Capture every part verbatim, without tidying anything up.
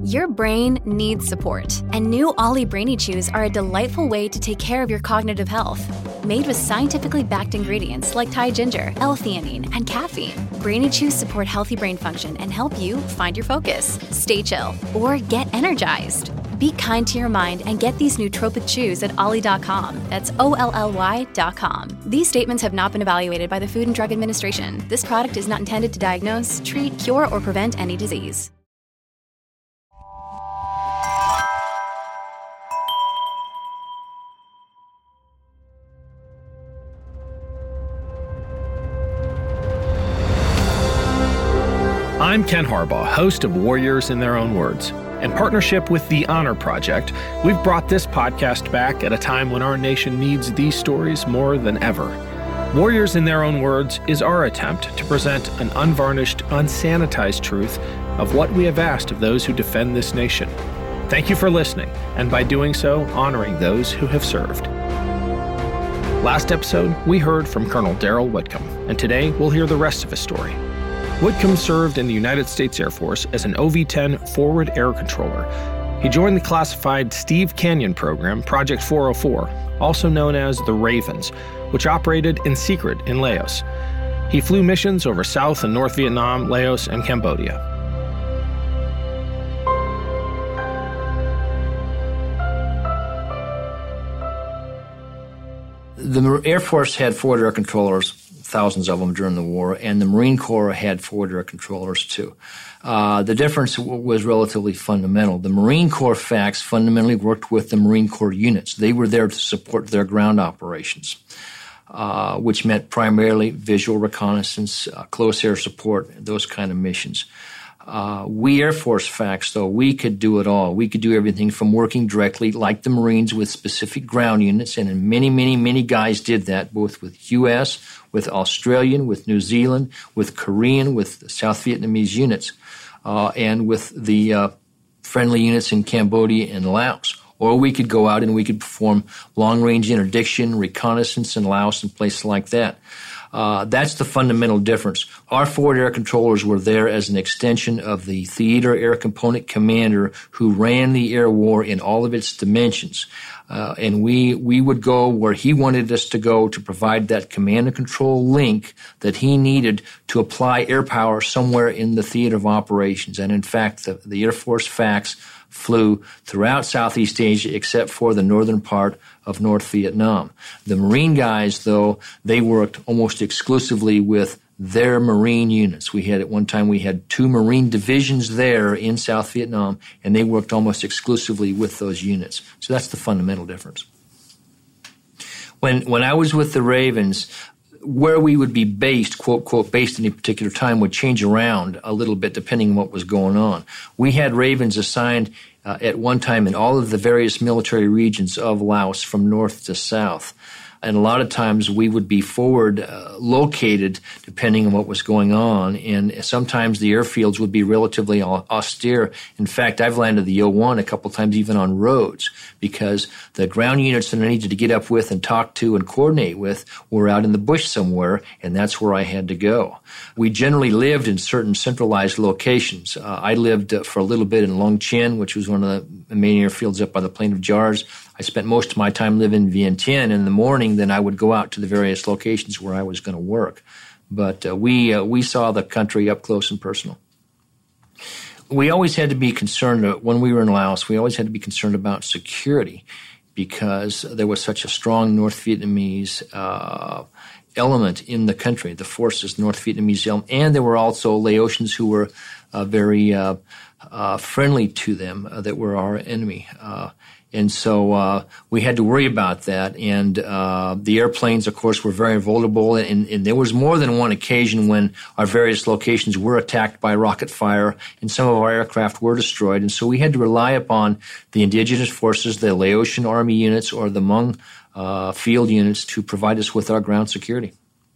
Your brain needs support, and new Ollie Brainy Chews are a delightful way to take care of your cognitive health. Made with scientifically backed ingredients like Thai ginger, L-theanine, and caffeine, Brainy Chews support healthy brain function and help you find your focus, stay chill, or get energized. Be kind to your mind and get these nootropic chews at ollie dot com. That's O L L Y dot com. These statements have not been evaluated by the Food and Drug Administration. This product is not intended to diagnose, treat, cure, or prevent any disease. I'm Ken Harbaugh, host of Warriors in Their Own Words. In partnership with the Honor Project, we've brought this podcast back at a time when our nation needs these stories more than ever. Warriors in Their Own Words is our attempt to present an unvarnished, unsanitized truth of what we have asked of those who defend this nation. Thank you for listening, and by doing so, honoring those who have served. Last episode, we heard from Colonel Daryl Whitcomb, and today we'll hear the rest of his story. Whitcomb served in the United States Air Force as an O V ten Forward Air Controller. He joined the classified Steve Canyon program, Project four oh four, also known as the Ravens, which operated in secret in Laos. He flew missions over South and North Vietnam, Laos, and Cambodia. The Air Force had forward air controllers, thousands of them during the war, and the Marine Corps had forward air controllers too. Uh, the difference w- was relatively fundamental. The Marine Corps F A Cs fundamentally worked with the Marine Corps units. They were there to support their ground operations, uh, which meant primarily visual reconnaissance, uh, close air support, those kind of missions. Uh, we Air Force F A Cs, though, we could do it all. We could do everything from working directly, like the Marines, with specific ground units, and many, many, many guys did that, both with U S, with Australian, with New Zealand, with Korean, with South Vietnamese units, uh, and with the uh, friendly units in Cambodia and Laos. Or we could go out and we could perform long-range interdiction, reconnaissance in Laos and places like that. Uh, that's the fundamental difference. Our forward air controllers were there as an extension of the theater air component commander who ran the air war in all of its dimensions. Uh, and we we would go where he wanted us to go to provide that command and control link that he needed to apply air power somewhere in the theater of operations. And in fact, the, the Air Force F A Cs flew throughout Southeast Asia except for the northern part of North Vietnam. The Marine guys, though, they worked almost exclusively with their Marine units. We had, at one time, we had two Marine divisions there in South Vietnam, and they worked almost exclusively with those units. So that's the fundamental difference. When, when I was with the Ravens, where we would be based, quote, quote, based at any particular time would change around a little bit depending on what was going on. We had Ravens assigned uh, at one time in all of the various military regions of Laos from north to south. And a lot of times we would be forward uh, located depending on what was going on. And sometimes the airfields would be relatively austere. In fact, I've landed the O one a couple times even on roads because the ground units that I needed to get up with and talk to and coordinate with were out in the bush somewhere, and that's where I had to go. We generally lived in certain centralized locations. Uh, I lived uh, for a little bit in Long Chinh, which was one of the main airfields up by the Plain of Jars. I spent most of my time living in Vientiane. In the morning, then I would go out to the various locations where I was going to work. But uh, we uh, we saw the country up close and personal. We always had to be concerned, uh, when we were in Laos, we always had to be concerned about security because there was such a strong North Vietnamese uh, element in the country, the forces, North Vietnamese element, and there were also Laotians who were uh, very uh, uh, friendly to them uh, that were our enemy. Uh, And so uh, we had to worry about that. And uh, the airplanes, of course, were very vulnerable. And, and there was more than one occasion when our various locations were attacked by rocket fire and some of our aircraft were destroyed. And so we had to rely upon the indigenous forces, the Laotian Army units or the Hmong uh, field units to provide us with our ground security.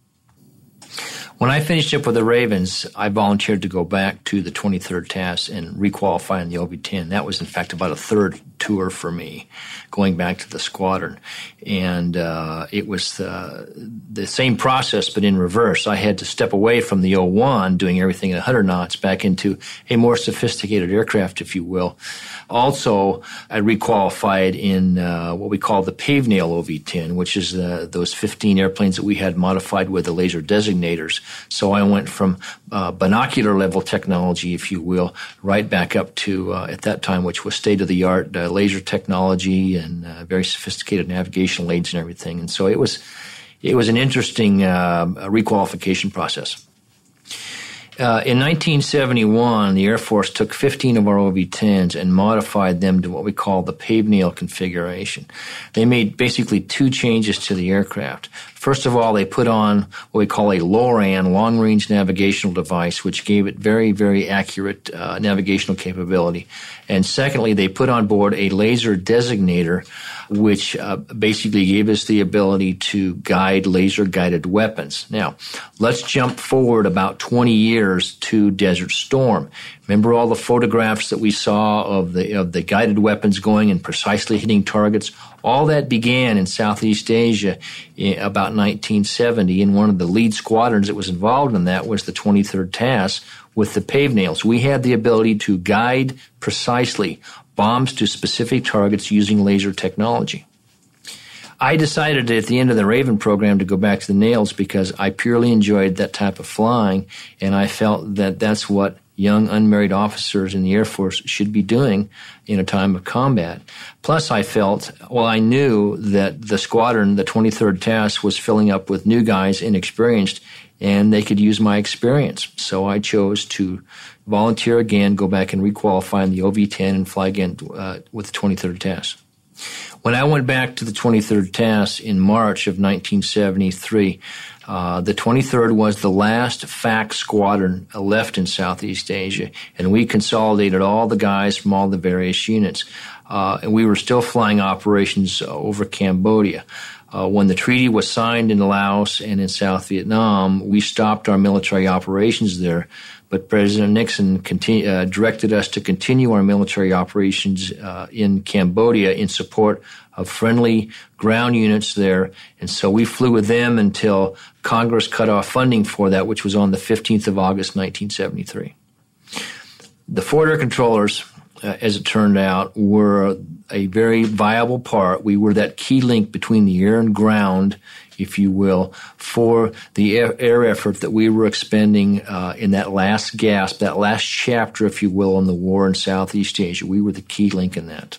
When I finished up with the Ravens, I volunteered to go back to the twenty-third T A S and requalify in the O V ten. That was, in fact, about a third tour for me, going back to the squadron. And uh, it was uh, the same process, but in reverse. I had to step away from the oh one, doing everything at one hundred knots, back into a more sophisticated aircraft, if you will. Also, I requalified in uh, what we call the Pavenail O V ten, which is uh, those fifteen airplanes that we had modified with the laser designators. So I went from uh, binocular level technology, if you will, right back up to, uh, at that time, which was state-of-the-art uh, laser technology and uh, very sophisticated navigational aids and everything. And so it was, it was an interesting uh, requalification process. Uh, in nineteen seventy-one, the Air Force took fifteen of our O V tens and modified them to what we call the Pavenail configuration. They made basically two changes to the aircraft. First of all, they put on what we call a LORAN, long-range navigational device, which gave it very, very accurate uh, navigational capability. And secondly, they put on board a laser designator, which uh, basically gave us the ability to guide laser-guided weapons. Now, let's jump forward about twenty years to Desert Storm. Remember all the photographs that we saw of the of the guided weapons going and precisely hitting targets? All that began in Southeast Asia in about nineteen seventy, and one of the lead squadrons that was involved in that was the twenty-third T A S with the Pavenails. We had the ability to guide precisely bombs to specific targets using laser technology. I decided at the end of the Raven program to go back to the Nails because I purely enjoyed that type of flying, and I felt that that's what young unmarried officers in the Air Force should be doing in a time of combat. Plus, I felt, well, I knew that the squadron, the twenty-third T A S, was filling up with new guys, inexperienced, and they could use my experience. So I chose to volunteer again, go back and requalify in the O V ten and fly again uh, with the twenty-third T A S. When I went back to the twenty-third T A S in March of nineteen seventy-three, uh, the twenty-third was the last F A C squadron left in Southeast Asia, and we consolidated all the guys from all the various units. Uh, and we were still flying operations over Cambodia. Uh, when the treaty was signed in Laos and in South Vietnam, we stopped our military operations there. But President Nixon continue, uh, directed us to continue our military operations uh, in Cambodia in support of friendly ground units there. And so we flew with them until Congress cut off funding for that, which was on the fifteenth of August, nineteen seventy-three. The forward air controllers, uh, as it turned out, were a very viable part. We were that key link between the air and ground, if you will, for the air, air effort that we were expending uh, in that last gasp, that last chapter, if you will, in the war in Southeast Asia. We were the key link in that.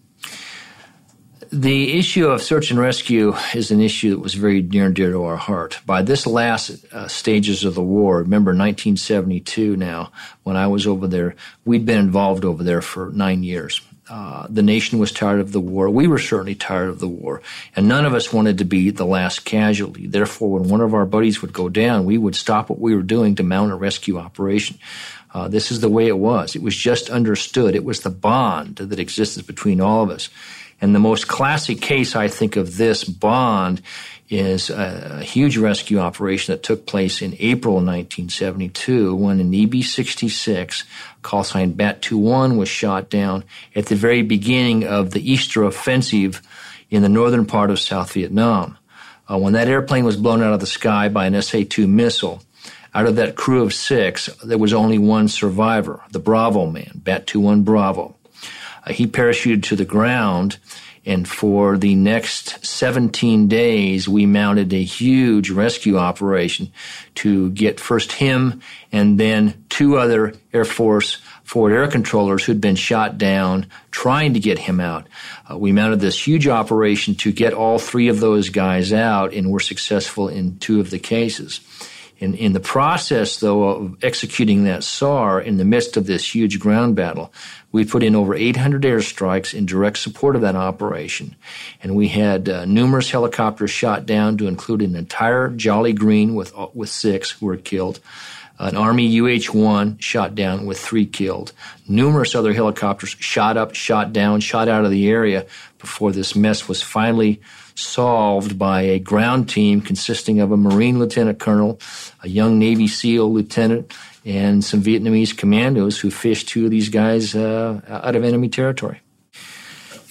The issue of search and rescue is an issue that was very near and dear to our heart. By this last uh, stages of the war, remember nineteen seventy-two now, when I was over there, we'd been involved over there for nine years. Uh, the nation was tired of the war. We were certainly tired of the war. And none of us wanted to be the last casualty. Therefore, when one of our buddies would go down, we would stop what we were doing to mount a rescue operation. Uh, this is the way it was. It was just understood. It was the bond that existed between all of us. And the most classic case, I think, of this bond is a, a huge rescue operation that took place in April of nineteen seventy-two when an E B sixty-six, call sign Bat twenty-one, was shot down at the very beginning of the Easter offensive in the northern part of South Vietnam. Uh, when that airplane was blown out of the sky by an S A two missile, out of that crew of six, there was only one survivor, the Bravo man, Bat twenty-one Bravo. Uh, he parachuted to the ground, and for the next seventeen days, we mounted a huge rescue operation to get first him and then two other Air Force forward air controllers who'd been shot down trying to get him out. Uh, we mounted this huge operation to get all three of those guys out, and were successful in two of the cases. In, in the process, though, of executing that S A R in the midst of this huge ground battle, we put in over eight hundred airstrikes in direct support of that operation. And we had uh, numerous helicopters shot down to include an entire Jolly Green with, uh, with six who were killed, an Army U H one shot down with three killed, numerous other helicopters shot up, shot down, shot out of the area before this mess was finally solved by a ground team consisting of a Marine lieutenant colonel, a young Navy SEAL lieutenant, and some Vietnamese commandos who fished two of these guys uh, out of enemy territory.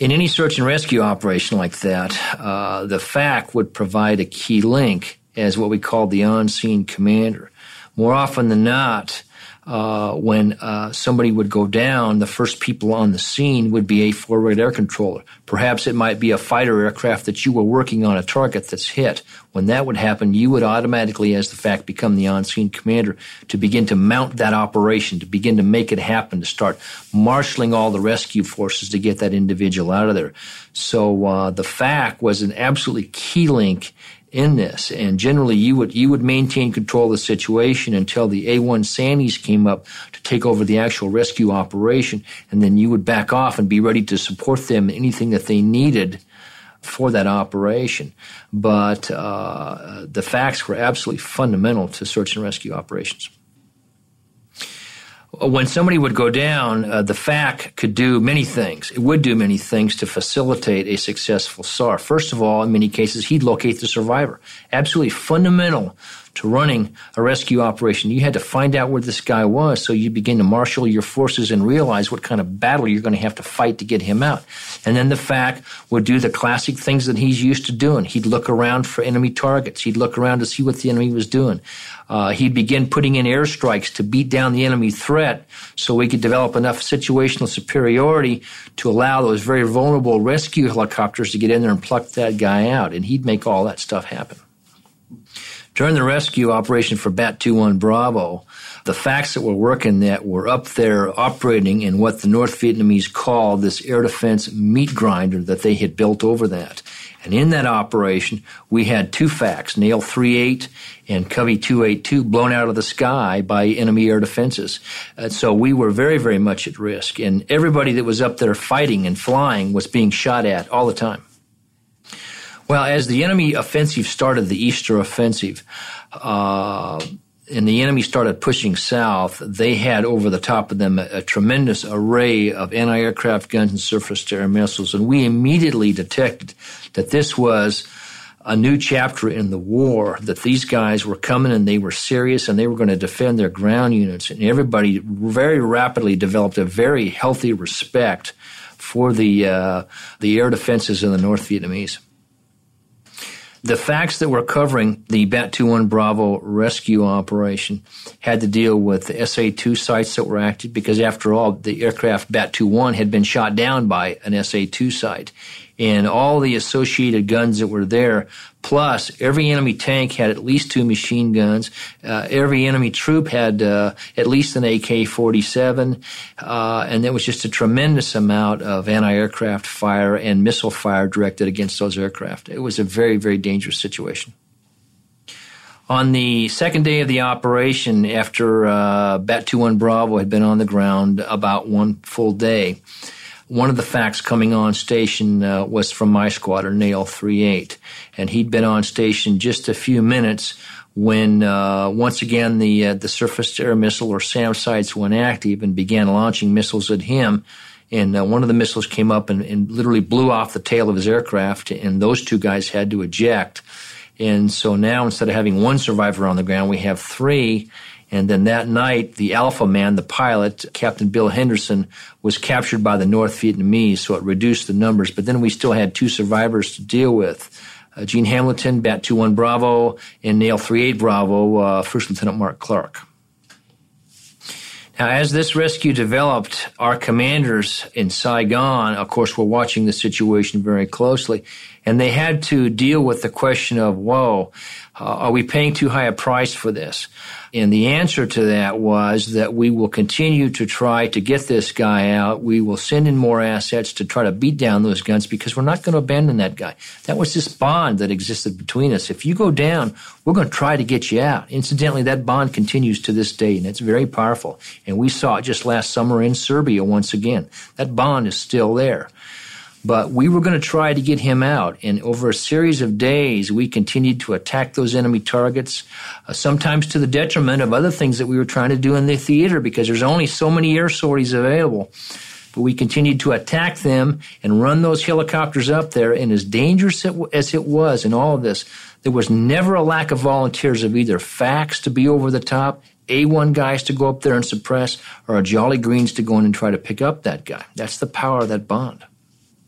In any search and rescue operation like that, uh, the F A C would provide a key link as what we call the on-scene commander. More often than not, uh, when uh, somebody would go down, the first people on the scene would be a forward air controller. Perhaps it might be a fighter aircraft that you were working on a target that's hit. When that would happen, you would automatically, as the F A C, become the on-scene commander to begin to mount that operation, to begin to make it happen, to start marshaling all the rescue forces to get that individual out of there. So uh, the F A C was an absolutely key link in this, and generally you would you would maintain control of the situation until the A one Sandies came up to take over the actual rescue operation, and then you would back off and be ready to support them in anything that they needed for that operation. But uh, the F A Cs were absolutely fundamental to search and rescue operations. When somebody would go down, uh, the F A C could do many things. It would do many things to facilitate a successful S A R. First of all, in many cases, he'd locate the survivor. Absolutely fundamental to running a rescue operation. You had to find out where this guy was, so you begin to marshal your forces and realize what kind of battle you're going to have to fight to get him out. And then the F A C would do the classic things that he's used to doing. He'd look around for enemy targets. He'd look around to see what the enemy was doing. Uh, he'd begin putting in airstrikes to beat down the enemy threat so we could develop enough situational superiority to allow those very vulnerable rescue helicopters to get in there and pluck that guy out. And he'd make all that stuff happen. During the rescue operation for Bat two one Bravo, the F A Cs that were working that were up there operating in what the North Vietnamese called this air defense meat grinder that they had built over that. And in that operation, we had two F A Cs, Nail thirty-eight and Covey two eighty-two, blown out of the sky by enemy air defenses. And so we were very, very much at risk. And everybody that was up there fighting and flying was being shot at all the time. Well, as the enemy offensive started, the Easter offensive, uh, and the enemy started pushing south, they had over the top of them a, a tremendous array of anti-aircraft guns and surface-to-air missiles. And we immediately detected that this was a new chapter in the war, that these guys were coming and they were serious and they were going to defend their ground units. And everybody very rapidly developed a very healthy respect for the uh, the air defenses of the North Vietnamese. The F A Cs that were covering the Bat two one Bravo rescue operation had to deal with the S A two sites that were active because, after all, the aircraft Bat two one had been shot down by an S A two site. And all the associated guns that were there, plus every enemy tank had at least two machine guns. Uh, every enemy troop had uh, at least an A K forty-seven. Uh, and there was just a tremendous amount of anti-aircraft fire and missile fire directed against those aircraft. It was a very, very dangerous situation. On the second day of the operation, after uh, Bat two one Bravo had been on the ground about one full day, one of the F A Cs coming on station uh, was from my squadron, Nail thirty-eight, and he'd been on station just a few minutes when uh, once again the uh, the surface-to-air missile, or SAM sites, went active and began launching missiles at him. And uh, one of the missiles came up and, and literally blew off the tail of his aircraft, and those two guys had to eject. And so now, instead of having one survivor on the ground, we have three. And then that night, the Alpha man, the pilot, Captain Bill Henderson, was captured by the North Vietnamese, so it reduced the numbers. But then we still had two survivors to deal with. Uh, Gene Hamilton, Bat two one Bravo, and Nail thirty-eight Bravo, uh, First Lieutenant Mark Clark. Now, as this rescue developed, our commanders in Saigon, of course, were watching the situation very closely, and they had to deal with the question of, whoa, uh, are we paying too high a price for this? And the answer to that was that we will continue to try to get this guy out. We will send in more assets to try to beat down those guns because we're not going to abandon that guy. That was this bond that existed between us. If you go down, we're going to try to get you out. Incidentally, that bond continues to this day, and it's very powerful. And we saw it just last summer in Serbia once again. That bond is still there. But we were going to try to get him out, and over a series of days, we continued to attack those enemy targets, uh, sometimes to the detriment of other things that we were trying to do in the theater because there's only so many air sorties available. But we continued to attack them and run those helicopters up there, and as dangerous as it was in all of this, there was never a lack of volunteers of either F A Cs to be over the top, A one guys to go up there and suppress, or a Jolly Greens to go in and try to pick up that guy. That's the power of that bond.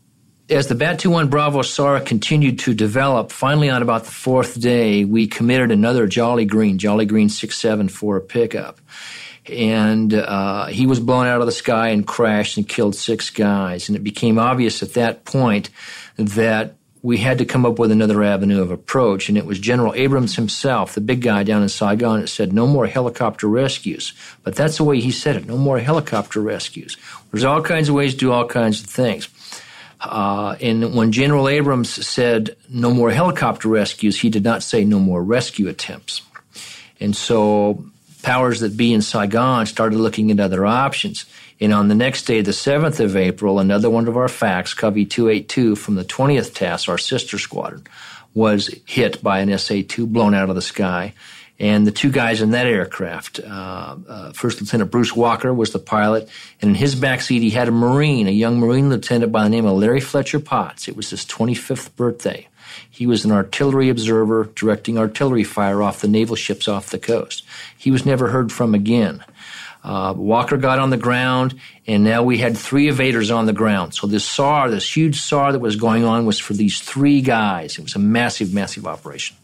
As the Bat two one Bravo S A R continued to develop, finally on about the fourth day, we committed another Jolly Green, Jolly Green six seven for a pickup. And uh, he was blown out of the sky and crashed and killed six guys. And it became obvious at that point that we had to come up with another avenue of approach. And it was General Abrams himself, the big guy down in Saigon, that said, no more helicopter rescues. But that's the way he said it, no more helicopter rescues. There's all kinds of ways to do all kinds of things. Uh, and when General Abrams said no more helicopter rescues, he did not say no more rescue attempts. And so powers that be in Saigon started looking at other options. And on the next day, the seventh of April, another one of our F A Cs, Covey two eighty-two from the twentieth Task, our sister squadron, was hit by an S A two blown out of the sky. And the two guys in that aircraft, uh, uh, First Lieutenant Bruce Walker was the pilot, and in his backseat he had a Marine, a young Marine lieutenant by the name of Larry Fletcher Potts. It was his twenty-fifth birthday. He was an artillery observer directing artillery fire off the naval ships off the coast. He was never heard from again. Uh, Walker got on the ground, and now we had three evaders on the ground. So this S A R, this huge S A R that was going on was for these three guys. It was a massive, massive operation.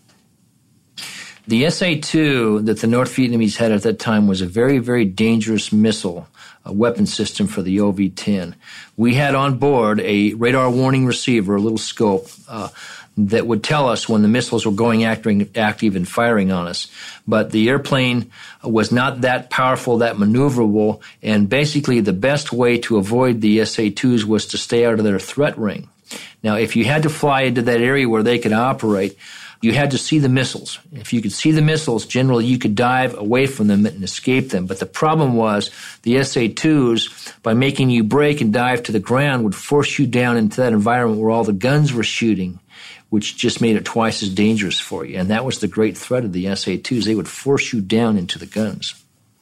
The S A two that the North Vietnamese had at that time was a very, very dangerous missile, a weapon system for the O V ten. We had on board a radar warning receiver, a little scope, uh, that would tell us when the missiles were going acting, active and firing on us. But the airplane was not that powerful, that maneuverable, and basically the best way to avoid the S A twos was to stay out of their threat ring. Now, if you had to fly into that area where they could operate, you had to see the missiles. If you could see the missiles, generally you could dive away from them and escape them. But the problem was the S A twos, by making you brake and dive to the ground, would force you down into that environment where all the guns were shooting, which just made it twice as dangerous for you. And that was the great threat of the S A twos. They would force you down into the guns.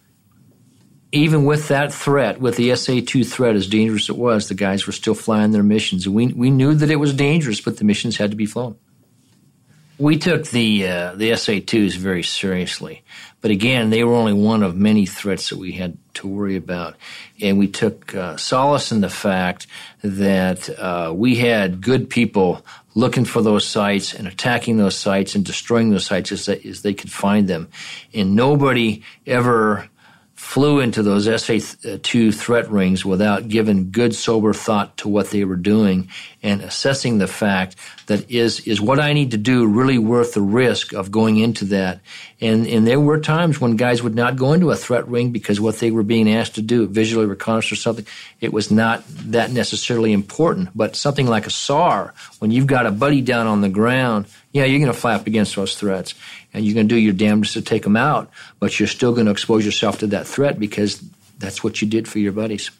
Even with that threat, with the S A two threat, as dangerous as it was, the guys were still flying their missions. And we, we knew that it was dangerous, but the missions had to be flown. We took the uh, the S A twos very seriously. But again, they were only one of many threats that we had to worry about. And we took uh, solace in the fact that uh, we had good people looking for those sites and attacking those sites and destroying those sites as they, as they could find them. And nobody ever flew into those S A two threat rings without giving good, sober thought to what they were doing and assessing the fact that is is what I need to do really worth the risk of going into that. And and there were times when guys would not go into a threat ring because what they were being asked to do, visually reconnaissance or something, it was not that necessarily important. But something like a S A R, when you've got a buddy down on the ground, yeah, you're going to fly up against those threats. And you're going to do your damnedest to take them out, but you're still going to expose yourself to that threat because that's what you did for your buddies.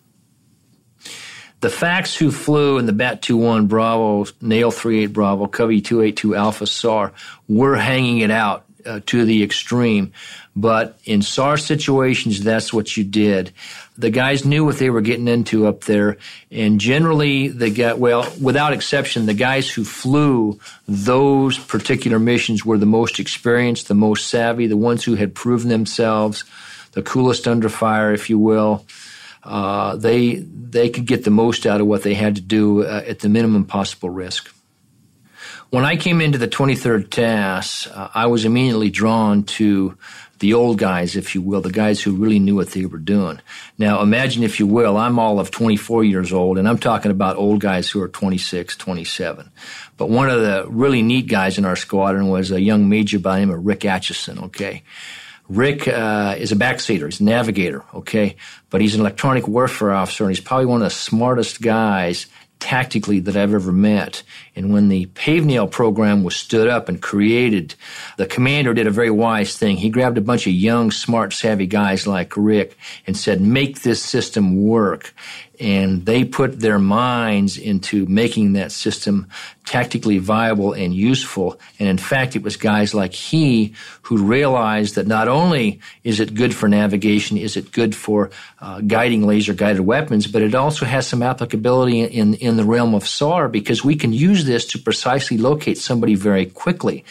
The F A Cs who flew in the Bat two one Bravo, Nail three eight Bravo, Covey two eighty-two Alpha S A R were hanging it out uh, to the extreme. But in S A R situations, that's what you did. The guys knew what they were getting into up there, and generally, the guy, well, without exception, the guys who flew those particular missions were the most experienced, the most savvy, the ones who had proven themselves, the coolest under fire, if you will. Uh, they they could get the most out of what they had to do uh, at the minimum possible risk. When I came into the twenty-third Task, uh, I was immediately drawn to the old guys, if you will, the guys who really knew what they were doing. Now, imagine, if you will, I'm all of twenty-four years old, and I'm talking about old guys who are twenty-six, twenty-seven. But one of the really neat guys in our squadron was a young major by the name of Rick Atchison, okay? Rick uh, is a backseater. He's a navigator, okay? But he's an electronic warfare officer, and he's probably one of the smartest guys tactically that I've ever met. And when the Pave Nail program was stood up and created, the commander did a very wise thing. He grabbed a bunch of young, smart, savvy guys like Rick and said, make this system work. And they put their minds into making that system tactically viable and useful. And in fact, it was guys like he who realized that not only is it good for navigation, is it good for uh, guiding laser-guided weapons, but it also has some applicability in, in the realm of S A R because we can use this to precisely locate somebody very quickly.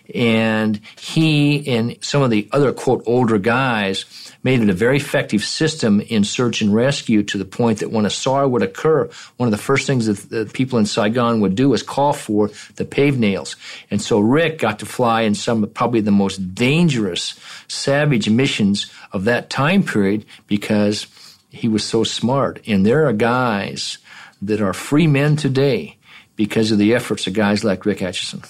And he and some of the other, quote, older guys made it a very effective system in search and rescue, to the point that when a S A R would occur, one of the first things that the people in Saigon would do is call for the pave nails. And so Rick got to fly in some of probably the most dangerous, savage missions of that time period because he was so smart. And there are guys that are free men today because of the efforts of guys like Rick Atchison.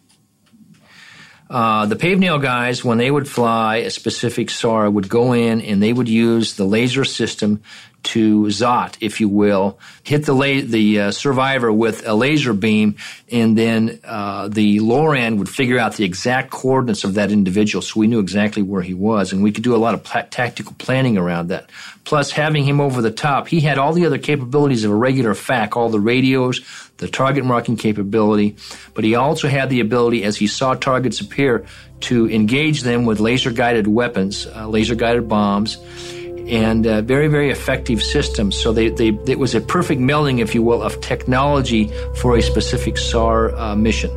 Uh, the pave nail guys, when they would fly a specific S A R, would go in and they would use the laser system to zot, if you will, hit the la- the uh, survivor with a laser beam, and then uh, the LORAN would figure out the exact coordinates of that individual, so we knew exactly where he was, and we could do a lot of pla- tactical planning around that. Plus, having him over the top, he had all the other capabilities of a regular F A C, all the radios, the target marking capability, but he also had the ability, as he saw targets appear, to engage them with laser-guided weapons, uh, laser-guided bombs, and uh, very, very effective systems. So they, they, it was a perfect melding, if you will, of technology for a specific S A R uh, mission.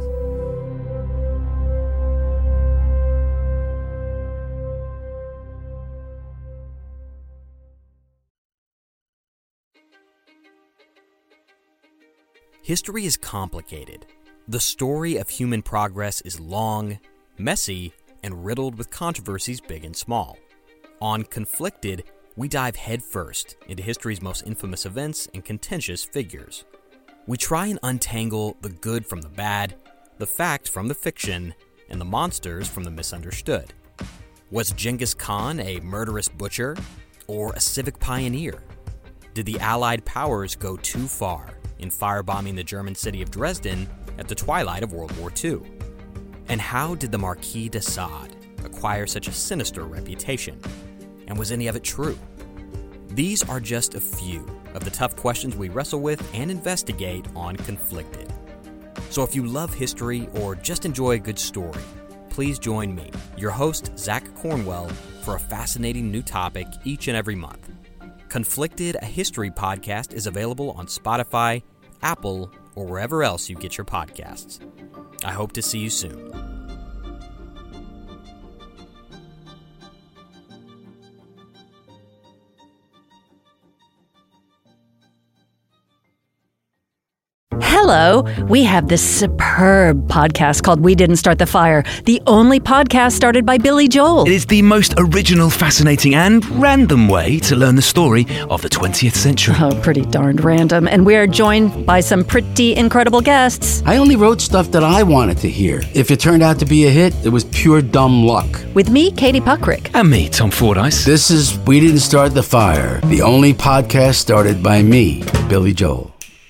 History is complicated. The story of human progress is long, messy, and riddled with controversies big and small. On Conflicted, we dive headfirst into history's most infamous events and contentious figures. We try and untangle the good from the bad, the fact from the fiction, and the monsters from the misunderstood. Was Genghis Khan a murderous butcher or a civic pioneer? Did the Allied powers go too far in firebombing the German city of Dresden at the twilight of World War Two? And how did the Marquis de Sade acquire such a sinister reputation? And was any of it true? These are just a few of the tough questions we wrestle with and investigate on Conflicted. So if you love history or just enjoy a good story, please join me, your host, Zach Cornwell, for a fascinating new topic each and every month. Conflicted, a history podcast, is available on Spotify, Apple, or wherever else you get your podcasts. I hope to see you soon. Hello, we have this superb podcast called We Didn't Start the Fire, the only podcast started by Billy Joel. It is the most original, fascinating, and random way to learn the story of the twentieth century. Oh, pretty darned random. And we are joined by some pretty incredible guests. I only wrote stuff that I wanted to hear. If it turned out to be a hit, it was pure dumb luck. With me, Katie Puckrick. And me, Tom Fordyce. This is We Didn't Start the Fire, the only podcast started by me, Billy Joel.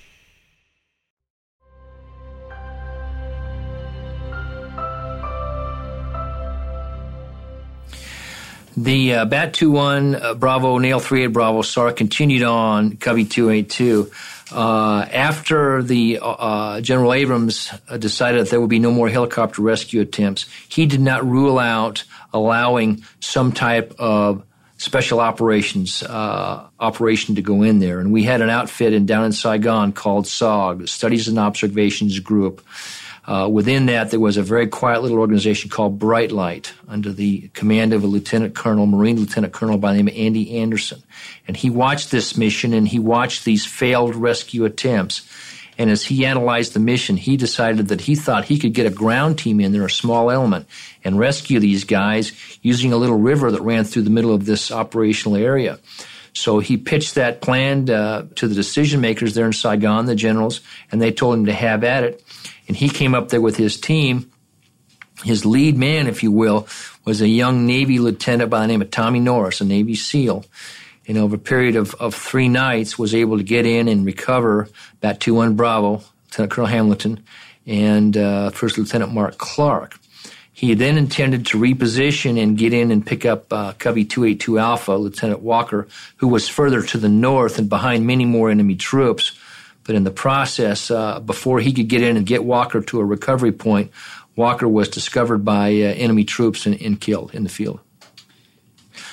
The uh, Bat twenty-one, uh, Bravo, Nail three eight Bravo, S A R continued on Covey two eighty-two. Uh, after the uh, General Abrams uh, decided that there would be no more helicopter rescue attempts, he did not rule out allowing some type of special operations uh, operation to go in there. And we had an outfit in down in Saigon called S O G, Studies and Observations Group. Uh, within that, there was a very quiet little organization called Bright Light under the command of a lieutenant colonel, Marine lieutenant colonel by the name of Andy Anderson. And he watched this mission and he watched these failed rescue attempts. And as he analyzed the mission, he decided that he thought he could get a ground team in there, a small element, and rescue these guys using a little river that ran through the middle of this operational area. So he pitched that plan uh, to the decision makers there in Saigon, the generals, and they told him to have at it. And he came up there with his team. His lead man, if you will, was a young Navy lieutenant by the name of Tommy Norris, a Navy SEAL. And over a period of, of three nights was able to get in and recover Bat twenty-one Bravo, Lieutenant Colonel Hamilton, and uh, First Lieutenant Mark Clark. He then intended to reposition and get in and pick up uh, Covey two eighty-two Alpha, Lieutenant Walker, who was further to the north and behind many more enemy troops. But in the process, uh, before he could get in and get Walker to a recovery point, Walker was discovered by uh, enemy troops and, and killed in the field.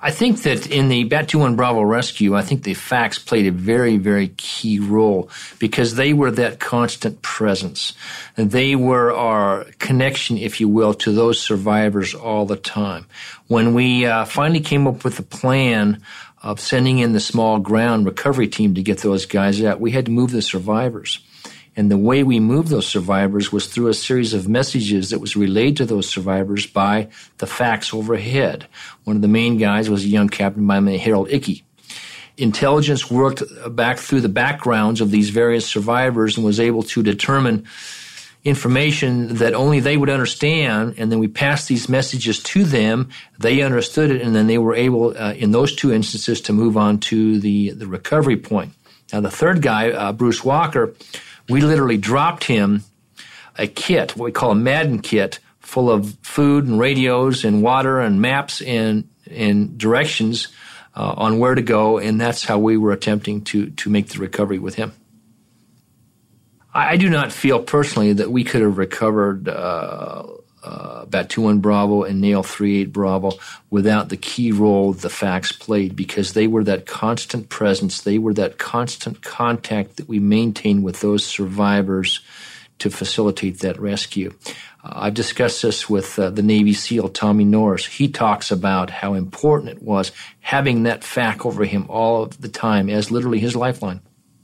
I think that in the Bat twenty-one Bravo rescue, I think the facts played a very, very key role because they were that constant presence. And they were our connection, if you will, to those survivors all the time. When we uh, finally came up with a plan of sending in the small ground recovery team to get those guys out, we had to move the survivors. And the way we moved those survivors was through a series of messages that was relayed to those survivors by the facts overhead. One of the main guys was a young captain by the name of Harold Ickey. Intelligence worked back through the backgrounds of these various survivors and was able to determine information that only they would understand, and then we passed these messages to them. They understood it, and then they were able, uh, in those two instances, to move on to the, the recovery point. Now, the third guy, uh, Bruce Walker, we literally dropped him a kit, what we call a Madden kit, full of food and radios and water and maps and, and directions uh, on where to go, and that's how we were attempting to, to make the recovery with him. I, I do not feel personally that we could have recovered uh, uh, Bat twenty-one Bravo and Nail thirty-eight Bravo without the key role the facts played, because they were that constant presence, they were that constant contact that we maintained with those survivors to facilitate that rescue. Uh, I've discussed this with uh, the Navy SEAL Tommy Norris. He talks about how important it was having that fact over him all of the time as literally his lifeline.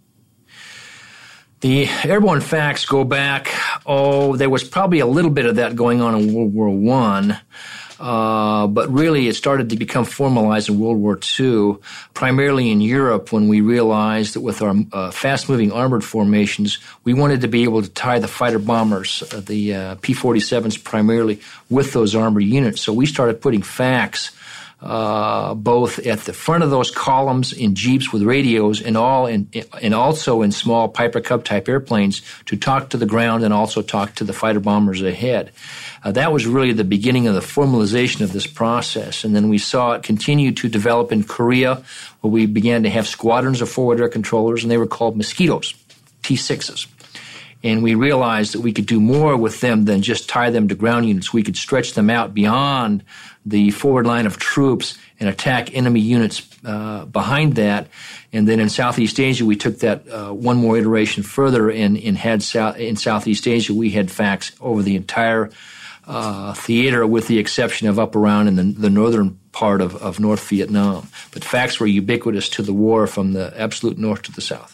The airborne facts go back, oh, there was probably a little bit of that going on in World War One, uh, but really it started to become formalized in World War Two, primarily in Europe, when we realized that with our uh, fast-moving armored formations, we wanted to be able to tie the fighter bombers, uh, the uh, P forty-sevens primarily, with those armored units. So we started putting facts Uh, both at the front of those columns in Jeeps with radios and all in, and also in small Piper Cub type airplanes to talk to the ground and also talk to the fighter bombers ahead. Uh, that was really the beginning of the formalization of this process. And then we saw it continue to develop in Korea, where we began to have squadrons of forward air controllers, and they were called Mosquitoes, T sixes. And we realized that we could do more with them than just tie them to ground units. We could stretch them out beyond the forward line of troops and attack enemy units uh, behind that. And then in Southeast Asia, we took that uh, one more iteration further and, and had South, in Southeast Asia, we had facts over the entire uh, theater with the exception of up around in the, the northern part of, of North Vietnam. But facts were ubiquitous to the war from the absolute north to the south.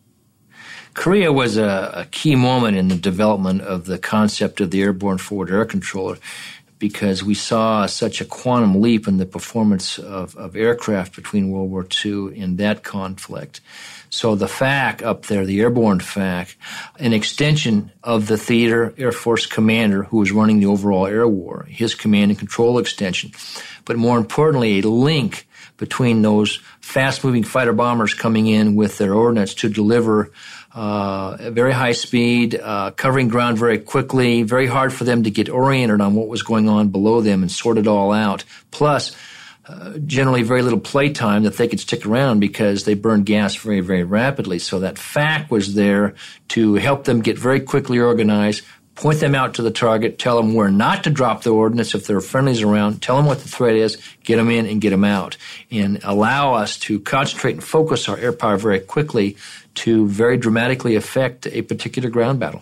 Korea was a, a key moment in the development of the concept of the airborne forward air controller, because we saw such a quantum leap in the performance of, of aircraft between World War Two and that conflict. So the F A C up there, the airborne F A C, an extension of the Theater Air Force commander who was running the overall air war, his command and control extension. But more importantly, a link between those fast-moving fighter bombers coming in with their ordnance to deliver Uh, at very high speed, uh, covering ground very quickly, very hard for them to get oriented on what was going on below them and sort it all out. Plus, uh, generally very little playtime that they could stick around because they burned gas very, very rapidly. So that F A C was there to help them get very quickly organized, point them out to the target, tell them where not to drop the ordnance if there are friendlies around, tell them what the threat is, get them in and get them out, and allow us to concentrate and focus our air power very quickly to very dramatically affect a particular ground battle.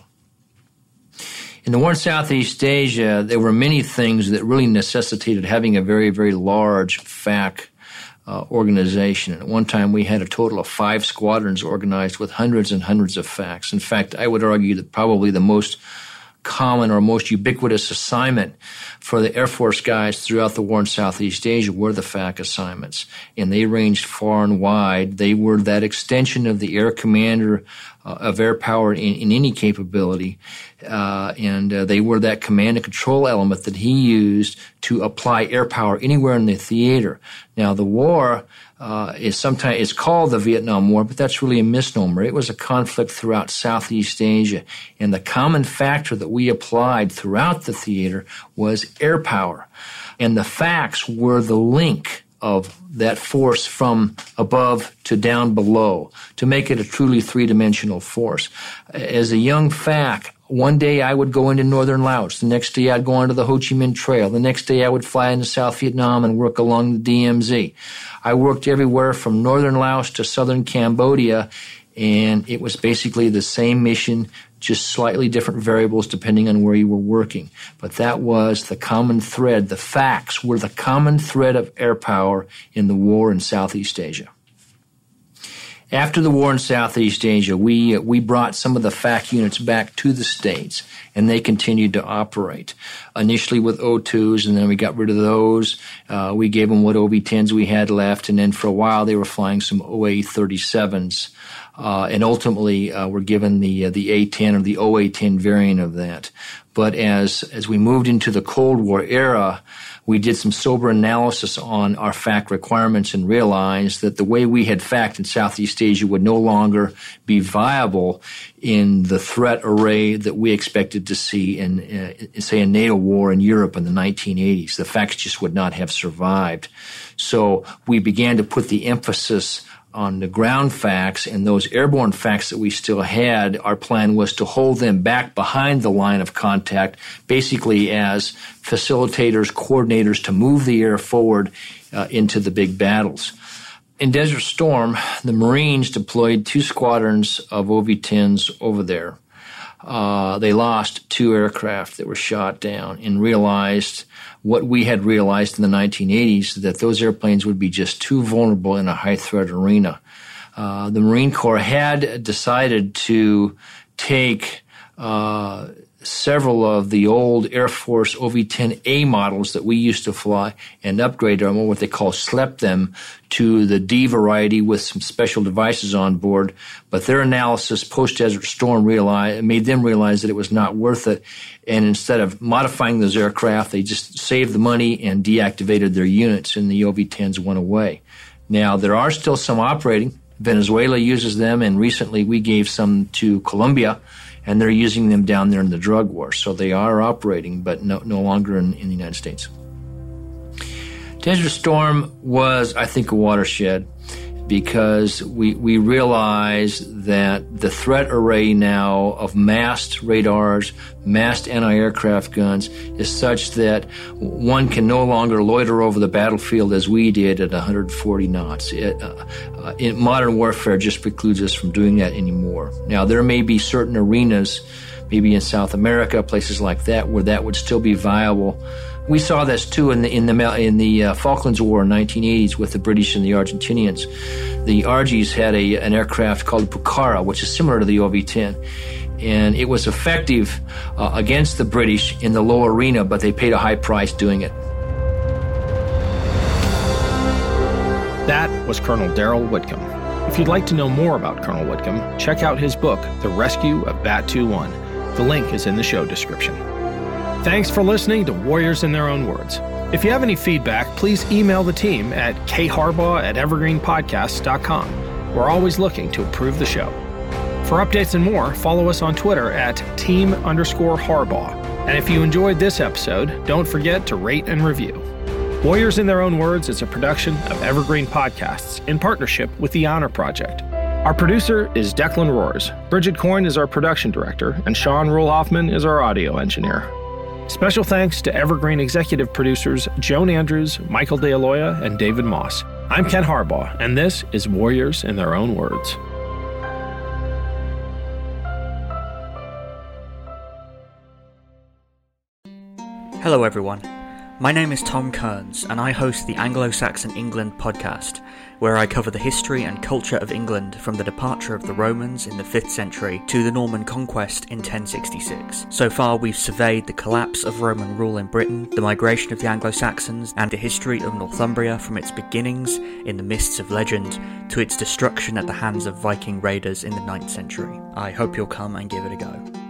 In the war in Southeast Asia, there were many things that really necessitated having a very, very large F A C uh, organization. At one time, we had a total of five squadrons organized with hundreds and hundreds of F A Cs. In fact, I would argue that probably the most common or most ubiquitous assignment for the Air Force guys throughout the war in Southeast Asia were the F A C assignments, and they ranged far and wide. They were that extension of the air commander uh, of air power in, in any capability, uh, and uh, they were that command and control element that he used to apply air power anywhere in the theater. Now, the war Uh, is sometimes it's called the Vietnam War, but that's really a misnomer. It was a conflict throughout Southeast Asia, and the common factor that we applied throughout the theater was air power, and the facts were the link of that force from above to down below to make it a truly three-dimensional force. As a young F A C, One day I would go into northern Laos. The next day I'd go onto the Ho Chi Minh Trail. The next day I would fly into South Vietnam and work along the D M Z. I worked everywhere from northern Laos to southern Cambodia, and it was basically the same mission, just slightly different variables depending on where you were working. But that was the common thread. The facts were the common thread of air power in the war in Southeast Asia. After the war in Southeast Asia, we we brought some of the F A C units back to the States, and they continued to operate. Initially with O twos, and then we got rid of those. Uh, we gave them what O V tens we had left, and then for a while they were flying some O A thirty-sevens, uh, and ultimately uh, were given the uh, the A ten or the O A ten variant of that. But as as we moved into the Cold War era, we did some sober analysis on our F A C requirements and realized that the way we had F A C'd in Southeast Asia would no longer be viable in the threat array that we expected to see in, uh, say, a NATO war in Europe in the nineteen eighties. The F A Cs just would not have survived. So we began to put the emphasis on the ground F A Cs, and those airborne F A Cs that we still had, our plan was to hold them back behind the line of contact, basically as facilitators, coordinators to move the air forward uh, into the big battles. In Desert Storm, the Marines deployed two squadrons of O V tens over there. Uh, they lost two aircraft that were shot down and realized what we had realized in the nineteen eighties, that those airplanes would be just too vulnerable in a high-threat arena. Uh, the Marine Corps had decided to take uh, several of the old Air Force O V ten A models that we used to fly and upgrade them, or what they call slept them, to the D variety with some special devices on board. But their analysis post-Desert Storm realized, made them realize that it was not worth it. And instead of modifying those aircraft, they just saved the money and deactivated their units, and the O V tens went away. Now, there are still some operating. Venezuela uses them, and recently we gave some to Colombia, and they're using them down there in the drug war. So they are operating, but no, no longer in, in the United States. Desert Storm was, I think, a watershed because we, we realized that the threat array now of massed radars, massed anti-aircraft guns is such that one can no longer loiter over the battlefield as we did at one hundred forty knots. It, uh, uh, in modern warfare just precludes us from doing that anymore. Now, there may be certain arenas, maybe in South America, places like that, where that would still be viable. We saw this too in the in the in the uh, Falklands War in nineteen eighties with the British and the Argentinians. The R Gs had a an aircraft called Pucara, which is similar to the O V ten, and it was effective uh, against the British in the low arena, but they paid a high price doing it. That was Colonel Daryl Whitcomb. If you'd like to know more about Colonel Whitcomb, check out his book, The Rescue of Bat twenty-one. The link is in the show description. Thanks for listening to Warriors in Their Own Words. If you have any feedback, please email the team at k harbaugh at evergreen podcasts dot com. We're always looking to improve the show. For updates and more, follow us on Twitter at team underscore Harbaugh. And if you enjoyed this episode, don't forget to rate and review. Warriors in Their Own Words is a production of Evergreen Podcasts in partnership with the Honor Project. Our producer is Declan Roars. Bridget Coyne is our production director, and Sean Rule-Hoffman is our audio engineer. Special thanks to Evergreen executive producers Joan Andrews, Michael DeAloia, and David Moss. I'm Ken Harbaugh, and this is Warriors in Their Own Words. Hello everyone, my name is Tom Kearns and I host the Anglo-Saxon England podcast, where I cover the history and culture of England from the departure of the Romans in the fifth century to the Norman conquest in ten sixty-six. So far we've surveyed the collapse of Roman rule in Britain, the migration of the Anglo-Saxons, and the history of Northumbria from its beginnings in the mists of legend to its destruction at the hands of Viking raiders in the ninth century. I hope you'll come and give it a go.